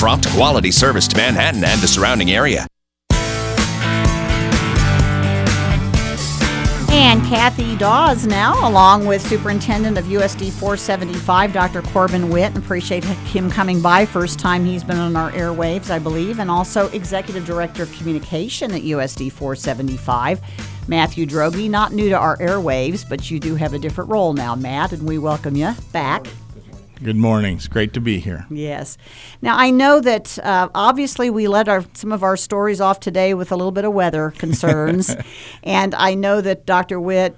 prompt quality service to Manhattan and the surrounding area. And Kathy Dawes now, along with Superintendent of USD 475, Dr. Corbin Witt. Appreciate him coming by. First time he's been on our airwaves, I believe. And also Executive Director of Communication at USD 475, Matthew Droege. Not new to our airwaves, but you do have a different role now, Matt, and we welcome you back. Good morning. It's great to be here. Yes. Now, I know that obviously we let some of our stories off today with a little bit of weather concerns. And I know that Dr. Witt,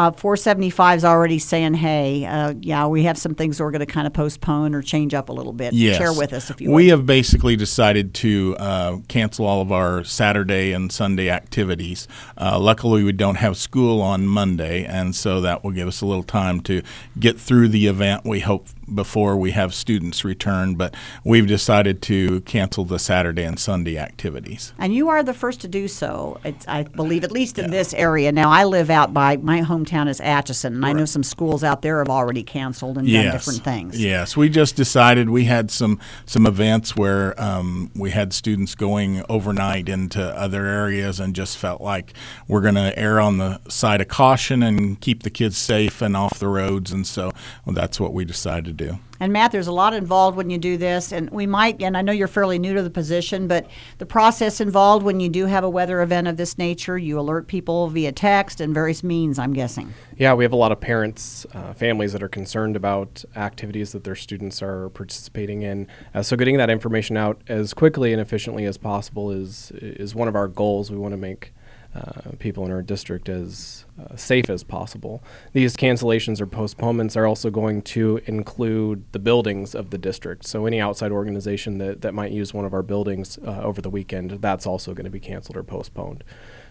475 is already saying, hey, we have some things we're going to kind of postpone or change up a little bit. Yes. Share with us if you would. We have basically decided to cancel all of our Saturday and Sunday activities. Luckily, we don't have school on Monday, and so that will give us a little time to get through the event, we hope, before we have students return, but we've decided to cancel the Saturday and Sunday activities. And you are the first to do so, I believe, at least in this area. Now, I live out by, my hometown is Atchison, and I know some schools out there have already canceled and done different things. Yes, we just decided we had some events where we had students going overnight into other areas and just felt like we're going to err on the side of caution and keep the kids safe and off the roads, and so that's what we decided to do. And Matt, there's a lot involved when you do this, and I know you're fairly new to the position, but the process involved when you do have a weather event of this nature, you alert people via text and various means, I'm guessing. Yeah, we have a lot of parents, families that are concerned about activities that their students are participating in. So getting that information out as quickly and efficiently as possible is one of our goals. We want to make people in our district as safe as possible. These cancellations or postponements are also going to include the buildings of the district. So any outside organization that might use one of our buildings over the weekend, that's also going to be canceled or postponed.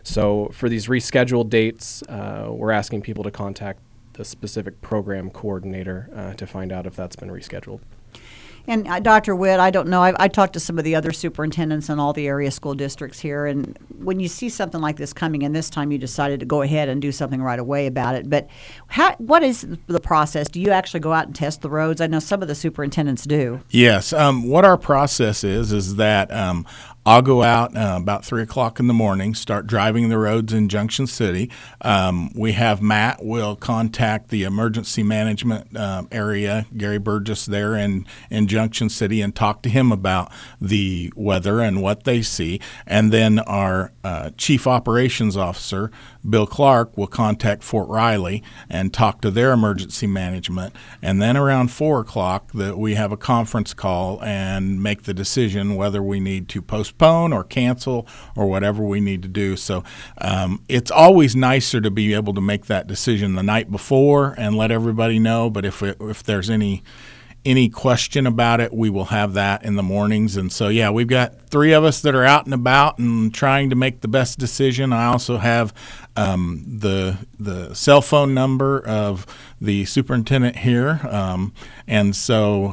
So for these rescheduled dates, we're asking people to contact the specific program coordinator to find out if that's been rescheduled. And Dr. Witt, I don't know, I talked to some of the other superintendents in all the area school districts here, and when you see something like this coming, and this time you decided to go ahead and do something right away about it, but what is the process? Do you actually go out and test the roads? I know some of the superintendents do. Yes. What our process is that I'll go out about 3 o'clock in the morning, start driving the roads in Junction City. We have Matt will contact the emergency management area, Gary Burgess there in Junction City, and talk to him about the weather and what they see. And then our chief operations officer, Bill Clark, will contact Fort Riley and talk to their emergency management. And then around 4 o'clock, we have a conference call and make the decision whether we need to postpone or cancel or whatever we need to do. So it's always nicer to be able to make that decision the night before and let everybody know. But if there's any question about it, we will have that in the mornings. And so, yeah, we've got 3 of us that are out and about and trying to make the best decision. I also have the cell phone number of the superintendent here. And so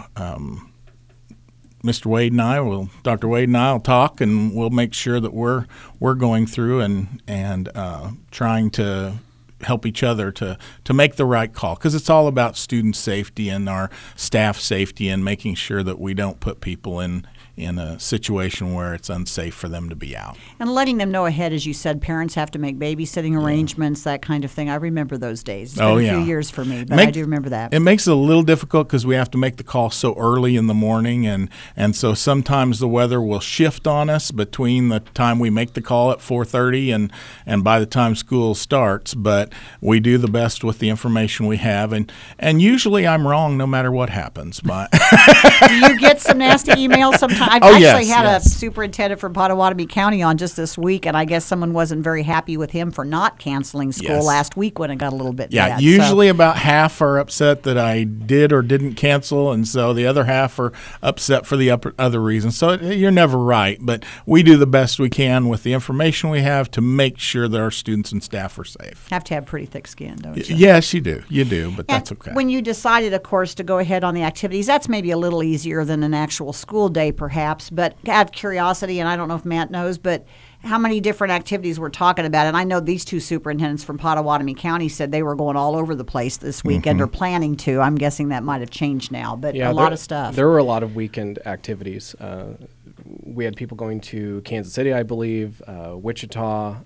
Dr. Wade and I will talk, and we'll make sure that we're going through and trying to help each other to make the right call, because it's all about student safety and our staff safety and making sure that we don't put people in a situation where it's unsafe for them to be out. And letting them know ahead, as you said, parents have to make babysitting arrangements, that kind of thing. I remember those days. It's been a few years for me, but I do remember that. It makes it a little difficult because we have to make the call so early in the morning, and so sometimes the weather will shift on us between the time we make the call at 4:30 and by the time school starts, but we do the best with the information we have, and usually I'm wrong no matter what happens. But do you get some nasty emails sometimes? I've actually had a superintendent from Pottawatomie County on just this week, and I guess someone wasn't very happy with him for not canceling school last week when it got a little bit bad. Usually about half are upset that I did or didn't cancel, and so the other half are upset for the other reasons. So you're never right, but we do the best we can with the information we have to make sure that our students and staff are safe. Have to have pretty thick skin, don't you? Yes, you do. You do, but that's okay. When you decided, of course, to go ahead on the activities, that's maybe a little easier than an actual school day, perhaps, but out of curiosity, and I don't know if Matt knows, but how many different activities we're talking about. And I know these two superintendents from Pottawatomie County said they were going all over the place this weekend or planning to. I'm guessing that might have changed now, but a lot of stuff. There were a lot of weekend activities. We had people going to Kansas City, I believe, Wichita.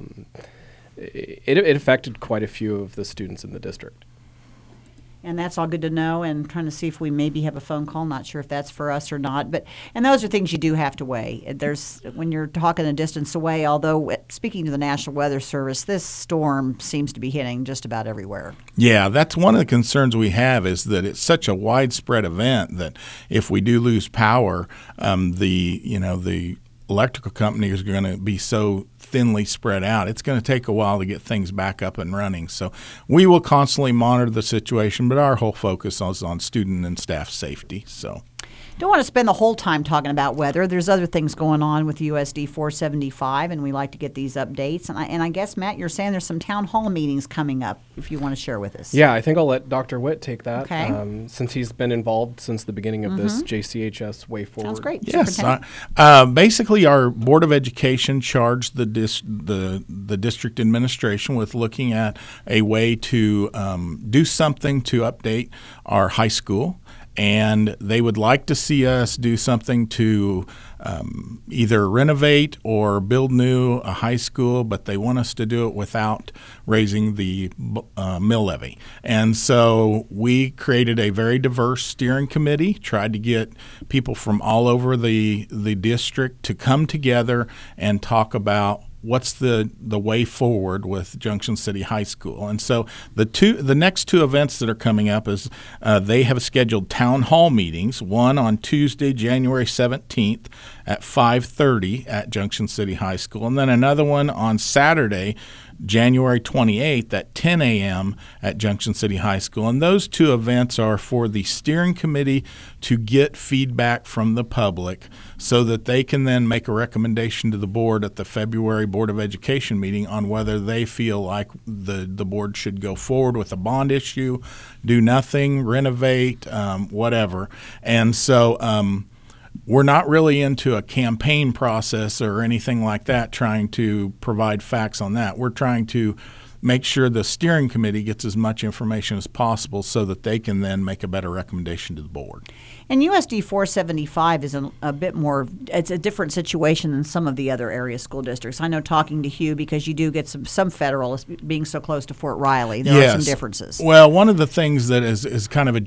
It affected quite a few of the students in the district. And that's all good to know, and trying to see if we maybe have a phone call. Not sure if that's for us or not, and those are things you do have to weigh. When you're talking a distance away, although speaking to the National Weather Service, this storm seems to be hitting just about everywhere. Yeah, that's one of the concerns we have, is that it's such a widespread event that if we do lose power, the electrical company is going to be so thinly spread out. It's going to take a while to get things back up and running. So we will constantly monitor the situation, but our whole focus is on student and staff safety. So don't want to spend the whole time talking about weather. There's other things going on with USD 475, and we like to get these updates. And I guess, Matt, you're saying there's some town hall meetings coming up if you want to share with us. Yeah, I think I'll let Dr. Witt take that. Okay. Since he's been involved since the beginning of this JCHS Way Forward. Sounds great. Yes. Basically, our Board of Education charged the district administration with looking at a way to do something to update our high school. And they would like to see us do something to either renovate or build new a high school, but they want us to do it without raising the mill levy. And so we created a very diverse steering committee, tried to get people from all over the district to come together and talk about what's the way forward with Junction City High School. And so the next two events that are coming up is they have scheduled town hall meetings, one on Tuesday, January 17th at 5:30 at Junction City High School, and then another one on Saturday, January 28th at 10 a.m. at Junction City High School. And those two events are for the steering committee to get feedback from the public so that they can then make a recommendation to the board at the February Board of Education meeting on whether they feel like the board should go forward with a bond issue, do nothing, renovate, whatever. And so we're not really into a campaign process or anything like that, trying to provide facts on that. We're trying to make sure the steering committee gets as much information as possible so that they can then make a better recommendation to the board. And USD 475 is a bit more, it's a different situation than some of the other area school districts. I know, talking to Hugh, because you do get some federal, being so close to Fort Riley, there are some differences. Well, one of the things that is kind of a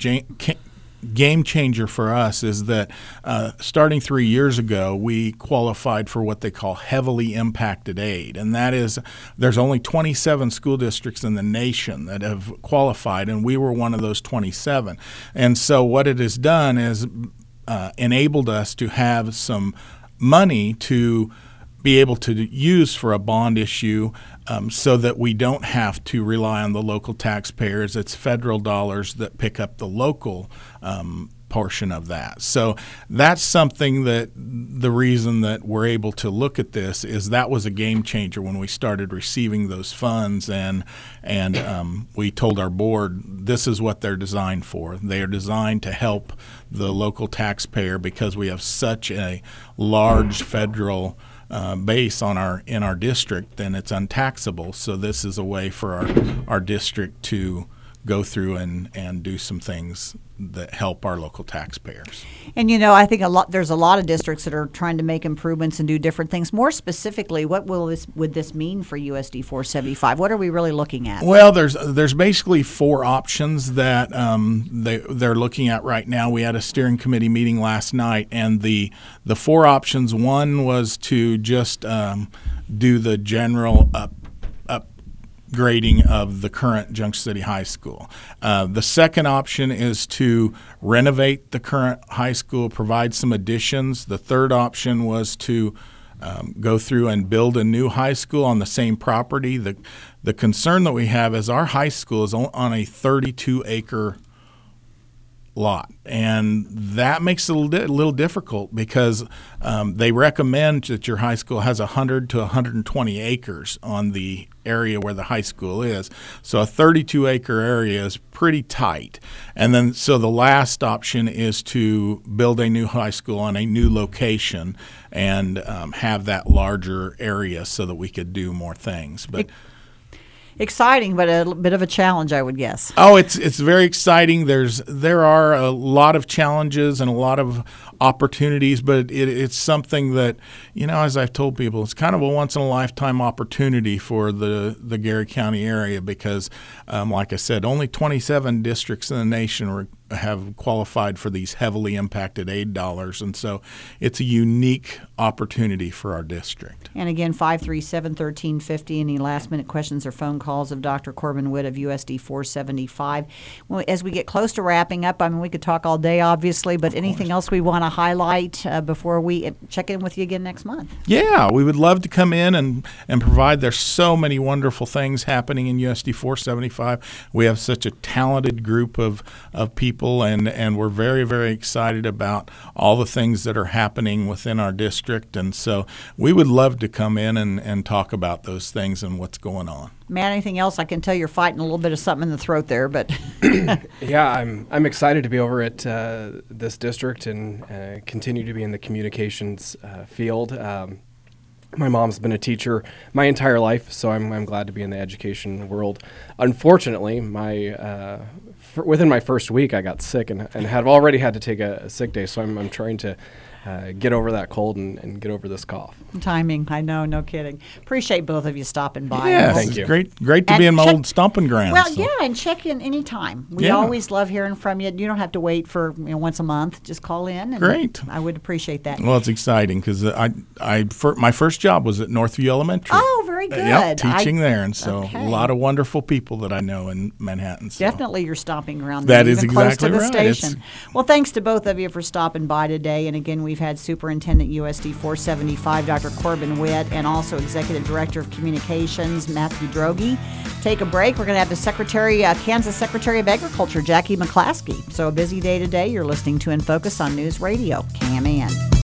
game changer for us is that starting 3 years ago, we qualified for what they call heavily impacted aid. And that is, there's only 27 school districts in the nation that have qualified, and we were one of those 27. And so what it has done is enabled us to have some money to be able to use for a bond issue, so that we don't have to rely on the local taxpayers. It's federal dollars that pick up the local portion of that. So that's something that the reason that we're able to look at this is that was a game changer when we started receiving those funds, and we told our board this is what they're designed for. They are designed to help the local taxpayer because we have such a large federal base in our district, then it's untaxable. So this is a way for our district to go through and do some things that help our local taxpayers. And I think there's a lot of districts that are trying to make improvements and do different things. More specifically, what would this mean for USD 475? What are we really looking at? Well, there's basically four options that they're looking at right now. We had a steering committee meeting last night, and the four options, one was to just do the general upgrading of the current Junction City High School. The second option is to renovate the current high school, provide some additions. The third option was to go through and build a new high school on the same property. The concern that we have is our high school is on a 32-acre lot, and that makes it a little difficult because they recommend that your high school has 100 to 120 acres on the area where the high school is. So a 32-acre area is pretty tight. And then so the last option is to build a new high school on a new location and have that larger area so that we could do more things. But Exciting, but a bit of a challenge, I would guess. oh, it's very exciting. There are a lot of challenges and a lot of opportunities, but it's something that, as I've told people, it's kind of a once in a lifetime opportunity for the Gary County area because, like I said, only 27 districts in the nation have qualified for these heavily impacted aid dollars, and so it's a unique opportunity for our district. And again, 537-1350. Any last-minute questions or phone calls of Dr. Corbin Witt of USD 475. Well, as we get close to wrapping up, I mean, we could talk all day, obviously, but anything else we want to highlight before we check in with you again next month? Yeah, we would love to come in and provide. There's so many wonderful things happening in USD 475. We have such a talented group of people, and we're very, very excited about all the things that are happening within our district. And so we would love to come in and talk about those things and what's going on. Matt, anything else? I can tell you're fighting a little bit of something in the throat there, but Yeah, I'm excited to be over at this district and continue to be in the communications field. My mom's been a teacher my entire life, so I'm glad to be in the education world. Unfortunately, within my first week, I got sick and had already had to take a sick day. So I'm trying to get over that cold and get over this cough. timing, I know, no kidding. Appreciate both of you stopping by. Yeah, Thank it's you. great to And be in my check- old stomping grounds. Well, so. yeah, and check in anytime. We Yeah. always love hearing from you. You don't have to wait for once a month. Just call in. And Great. I would appreciate that. Well, it's exciting because my first job was at Northview Elementary. Oh, very good. Yep, teaching there, and so Okay. a lot of wonderful people that I know in Manhattan. So. Definitely your stomping ground. That there, is even close exactly to the right. station. Well, thanks to both of you for stopping by today. And again, we've had Superintendent USD 475, Dr. Corbin Witt, and also Executive Director of Communications, Matthew Droege. Take a break. We're going to have the Kansas Secretary of Agriculture, Jackie McClaskey. So a busy day today. You're listening to In Focus on News Radio, KMAN.